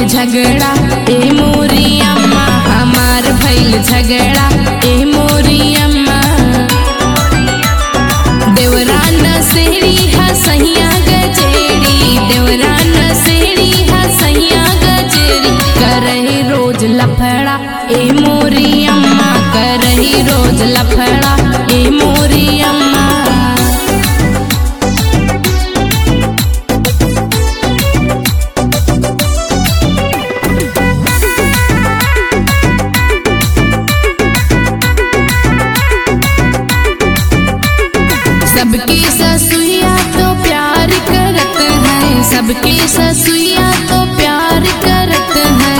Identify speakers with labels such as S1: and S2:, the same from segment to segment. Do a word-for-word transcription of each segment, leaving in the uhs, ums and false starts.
S1: झगड़ा ए मोरी अम्मा, हमार भइल झगड़ा ए मोरी अम्मा। देवरा नसेड़ी हा सैया गजेड़ी, देवरा नसेड़ी हा सैया गजेड़ी, करही रोज लफड़ा ए मोरी अम्मा, करही रोज लफड़ा ए मोरी अम्मा। सबकी ससुइया तो प्यार करत है, सबकी ससुइया तो प्यार करत है,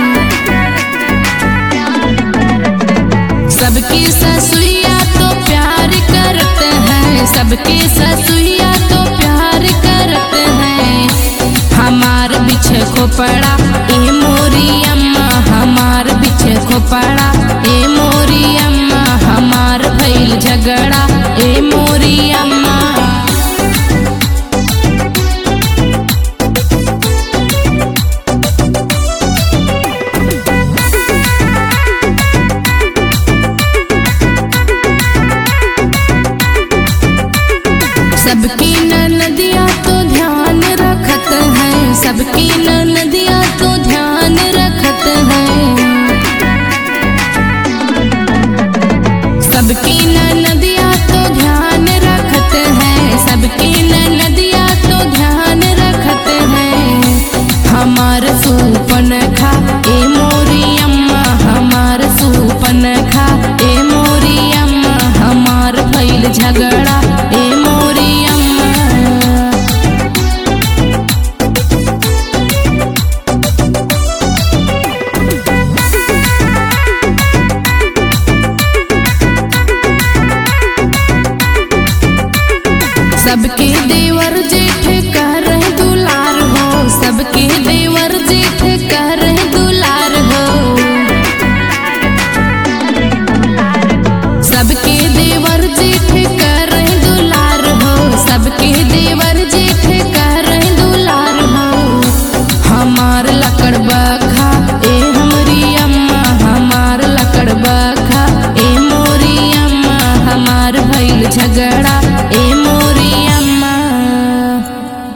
S1: सबकी ससुइया तो प्यार करत है, सबकी ससुइया तो प्यार करत है। हमार बिछे खोपड़ा ए मोरी अम्मा, हमार बिछे खोपड़ा ए मोरी अम्मा, हमार भइल झगड़ा ए मोरी अम्मा। सबकी ननदिया तो ध्यान रखत है, सबकी ननदिया तो ध्यान रखत है, सबकी ननदिया तो ध्यान रखत है, सबकी ननदिया तो ध्यान रखत है। हमार सूपन खा ए मोरी अम्मा, हमार सूपन खा ए मोरी अम्मा, हमार भइल झगड़ा ए मोरी अम्मा। सबके देवर जेठ कर दुलार हो, सबके देवर जेठ कर दुलार हो, सबके देवर जेठ कर दुलार हो, सबके देवर जेठ कर दुलार हो। हमार लकड़ बखा ए हमरी अम्मा, हमार लकड़ बखा ए मोरी अम्मा, हमार भइल झगड़ा